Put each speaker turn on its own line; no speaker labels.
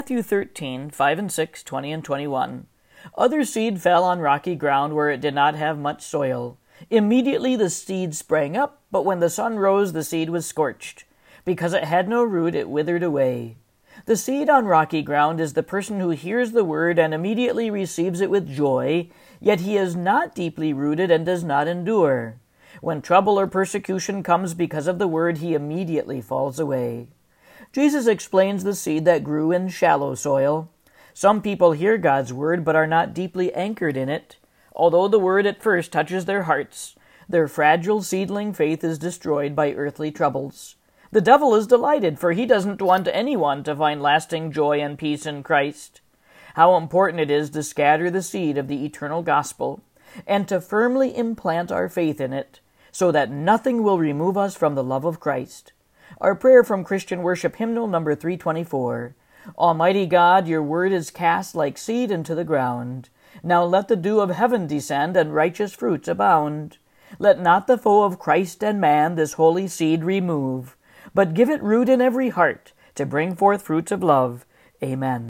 Matthew 13:5 and 6, 20 and 21. Other seed fell on rocky ground where it did not have much soil. Immediately the seed sprang up, but when the sun rose, the seed was scorched. Because it had no root, it withered away. The seed on rocky ground is the person who hears the word and immediately receives it with joy, yet he is not deeply rooted and does not endure. When trouble or persecution comes because of the word, he immediately falls away. Jesus explains the seed that grew in shallow soil. Some people hear God's word but are not deeply anchored in it. Although the word at first touches their hearts, their fragile seedling faith is destroyed by earthly troubles. The devil is delighted, for he doesn't want anyone to find lasting joy and peace in Christ. How important it is to scatter the seed of the eternal gospel, and to firmly implant our faith in it, so that nothing will remove us from the love of Christ. Our prayer from Christian Worship Hymnal number 324. Almighty God, your word is cast like seed into the ground. Now let the dew of heaven descend, and righteous fruits abound. Let not the foe of Christ and man this holy seed remove, but give it root in every heart, to bring forth fruits of love. Amen.